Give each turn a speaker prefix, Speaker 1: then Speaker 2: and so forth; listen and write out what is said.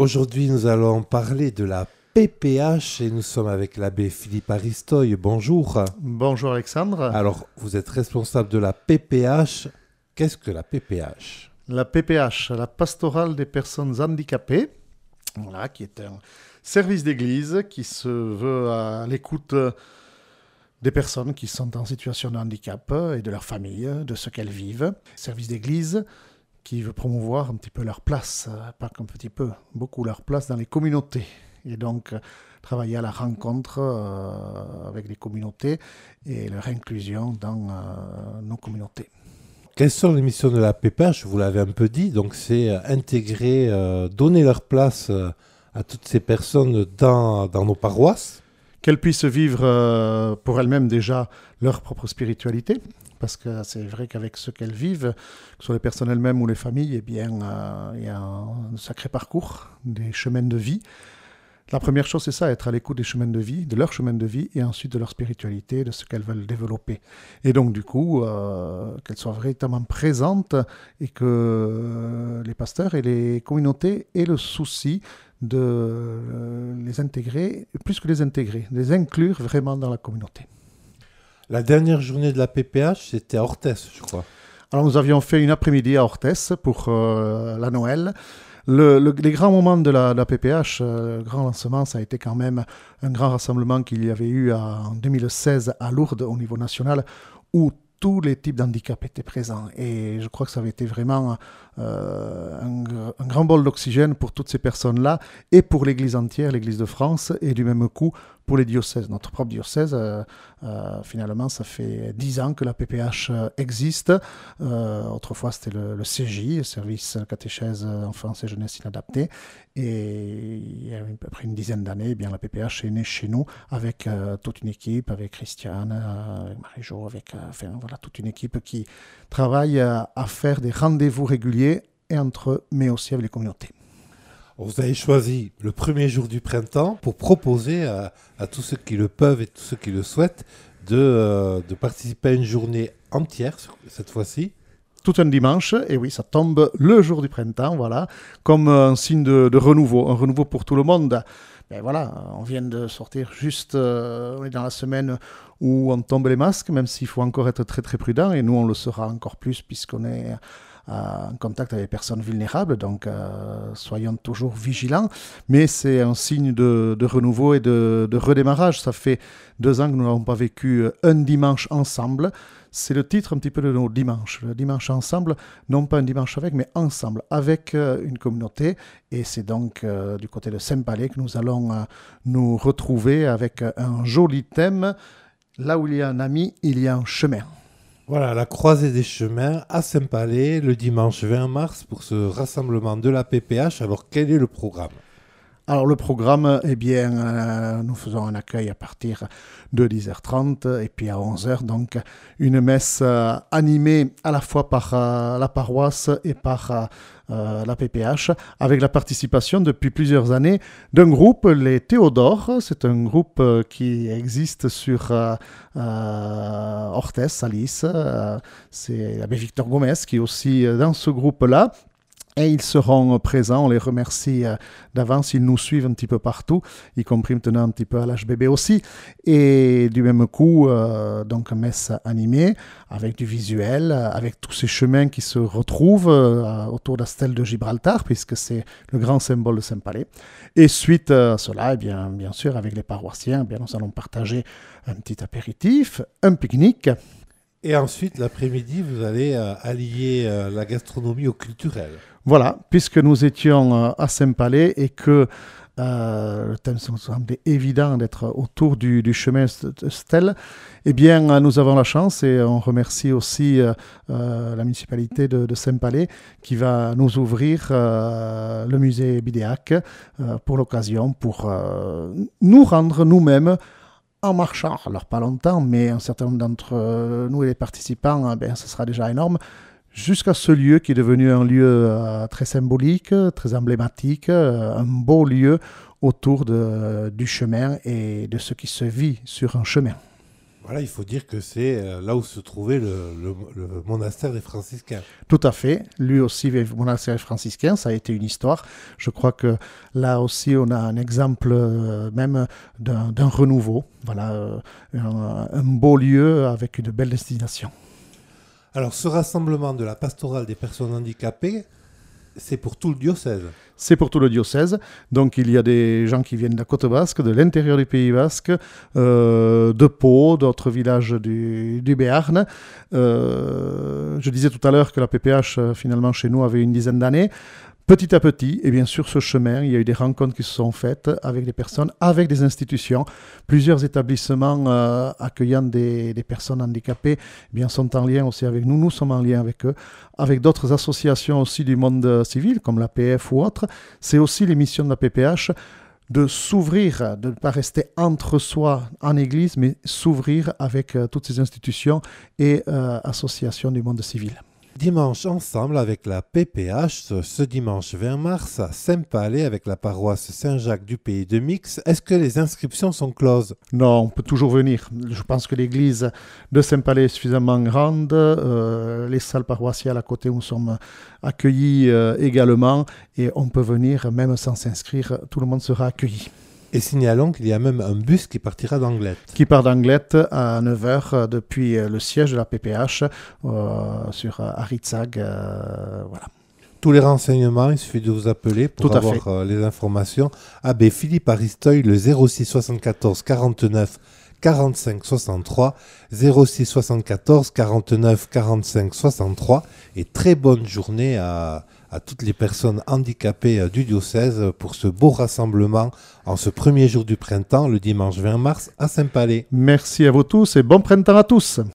Speaker 1: Aujourd'hui, nous allons parler de la PPH et nous sommes avec l'abbé Philippe Aristoy. Bonjour.
Speaker 2: Bonjour Alexandre.
Speaker 1: Alors, vous êtes responsable de la PPH. Qu'est-ce que la PPH ?
Speaker 2: La PPH, la pastorale des personnes handicapées, voilà, qui est un service d'église qui se veut à l'écoute des personnes qui sont en situation de handicap et de leur famille, de ce qu'elles vivent. Service d'église qui veut promouvoir un petit peu leur place, pas qu'un petit peu, beaucoup leur place dans les communautés. Et donc, travailler à la rencontre avec les communautés et leur inclusion dans nos communautés.
Speaker 1: Quelles sont les missions de la PPH ? Vous l'avez un peu dit, donc c'est intégrer, donner leur place à toutes ces personnes dans nos paroisses.
Speaker 2: Qu'elles puissent vivre pour elles-mêmes déjà leur propre spiritualité, parce que c'est vrai qu'avec ce qu'elles vivent, que ce soit les personnes elles-mêmes ou les familles, eh bien, il y a un sacré parcours, des chemins de vie. La première chose, c'est ça, être à l'écoute des chemins de vie, de leur chemin de vie, et ensuite de leur spiritualité, de ce qu'elles veulent développer. Et donc, du coup, qu'elles soient véritablement présentes et que les pasteurs et les communautés aient le souci de les intégrer, plus que les intégrer, les inclure vraiment dans la communauté.
Speaker 1: La dernière journée de la PPH, c'était à Orthès, je crois.
Speaker 2: Alors, nous avions fait une après-midi à Orthès pour la Noël. Les grands moments de la PPH, le grand lancement, ça a été quand même un grand rassemblement qu'il y avait eu en 2016 à Lourdes au niveau national, où tous les types d'handicap étaient présents. Et je crois que ça avait été vraiment un grand bol d'oxygène pour toutes ces personnes-là et pour l'Église entière, l'Église de France, et du même coup pour les diocèses. Notre propre diocèse, finalement, ça fait 10 ans que la PPH existe. Autrefois, c'était le CJ, le service catéchèse enfance et jeunesse inadaptée. Et il y a à peu près une dizaine d'années, eh bien, la PPH est née chez nous avec toute une équipe, avec Christiane, avec Marie-Jo, avec voilà, toute une équipe qui travaille à faire des rendez-vous réguliers et entre eux, mais aussi avec les communautés.
Speaker 1: Vous avez choisi le premier jour du printemps pour proposer à tous ceux qui le peuvent et tous ceux qui le souhaitent de participer à une journée entière cette fois-ci.
Speaker 2: Tout un dimanche, et oui, ça tombe le jour du printemps, voilà, comme un signe de renouveau, un renouveau pour tout le monde. Ben voilà, on vient de sortir juste, on est dans la semaine où on tombe les masques, même s'il faut encore être très très prudent, et nous on le sera encore plus puisqu'on est en contact avec les personnes vulnérables, donc soyons toujours vigilants, mais c'est un signe de renouveau et de redémarrage. Ça fait 2 ans que nous n'avons pas vécu un dimanche ensemble. C'est le titre un petit peu de nos dimanches. Le dimanche ensemble, non pas un dimanche avec, mais ensemble, avec une communauté. Et c'est donc du côté de Saint-Palais que nous allons nous retrouver avec un joli thème. Là où il y a un ami, il y a un chemin.
Speaker 1: Voilà, la croisée des chemins à Saint-Palais, le dimanche 20 mars, pour ce rassemblement de la PPH. Alors, quel est le programme ?
Speaker 2: Alors le programme, eh bien, nous faisons un accueil à partir de 10h30 et puis à 11h, donc une messe animée à la fois par la paroisse et par la PPH, avec la participation depuis plusieurs années d'un groupe, les Théodores. C'est un groupe qui existe sur Orthès, à Lys. C'est l'abbé Victor Gomez qui est aussi dans ce groupe-là. Et ils seront présents, on les remercie d'avance, ils nous suivent un petit peu partout, y compris maintenant un petit peu à l'HBB aussi. Et du même coup, donc messe animée, avec du visuel, avec tous ces chemins qui se retrouvent autour de la stèle de Gibraltar, puisque c'est le grand symbole de Saint-Palais. Et suite à cela, eh bien sûr, avec les paroissiens, eh bien, nous allons partager un petit apéritif, un pique-nique.
Speaker 1: Et ensuite, l'après-midi, vous allez allier la gastronomie au culturel.
Speaker 2: Voilà, puisque nous étions à Saint-Palais et que le thème nous semblait évident d'être autour du chemin de Stèle, eh bien, nous avons la chance et on remercie aussi la municipalité de Saint-Palais qui va nous ouvrir le musée Bidéac pour l'occasion, pour nous rendre nous-mêmes en marchant, alors pas longtemps, mais un certain nombre d'entre nous et les participants, ce sera déjà énorme, jusqu'à ce lieu qui est devenu un lieu très symbolique, très emblématique, un beau lieu autour du chemin et de ce qui se vit sur un chemin.
Speaker 1: Voilà, il faut dire que c'est là où se trouvait le monastère des franciscains.
Speaker 2: Tout à fait. Lui aussi, le monastère franciscain, ça a été une histoire. Je crois que là aussi, on a un exemple même d'un renouveau. Voilà, un beau lieu avec une belle destination.
Speaker 1: Alors, ce rassemblement de la pastorale des personnes handicapées, c'est pour tout le diocèse.
Speaker 2: C'est pour tout le diocèse. Donc, il y a des gens qui viennent de la côte basque, de l'intérieur du Pays basque, de Pau, d'autres villages du Béarn. Je disais tout à l'heure que la PPH, finalement, chez nous, avait une dizaine d'années. Petit à petit, et bien sûr, ce chemin, il y a eu des rencontres qui se sont faites avec des personnes, avec des institutions. Plusieurs établissements accueillant des personnes handicapées eh bien, sont en lien aussi avec nous. Nous sommes en lien avec eux, avec d'autres associations aussi du monde civil, comme l'APF ou autres. C'est aussi les missions de la PPH de s'ouvrir, de ne pas rester entre soi en Église, mais s'ouvrir avec toutes ces institutions et associations du monde civil.
Speaker 1: Dimanche ensemble avec la PPH, ce dimanche 20 mars à Saint-Palais avec la paroisse Saint-Jacques du Pays de Mix. Est-ce que les inscriptions sont closes?
Speaker 2: Non, on peut toujours venir. Je pense que l'église de Saint-Palais est suffisamment grande. Les salles paroissiales à côté, nous sommes accueillis également. Et on peut venir même sans s'inscrire. Tout le monde sera accueilli.
Speaker 1: Et signalons qu'il y a même un bus qui partira d'Anglette.
Speaker 2: Qui part d'Anglette à 9h depuis le siège de la PPH sur Aritzag. Voilà.
Speaker 1: Tous les renseignements, il suffit de vous appeler pour avoir les informations. Abbé Philippe Aristeuil, le 06 74 49 45 63, 06 74 49 45 63. Et très bonne journée à toutes les personnes handicapées du diocèse pour ce beau rassemblement en ce premier jour du printemps, le dimanche 20 mars à Saint-Palais.
Speaker 2: Merci à vous tous et bon printemps à tous.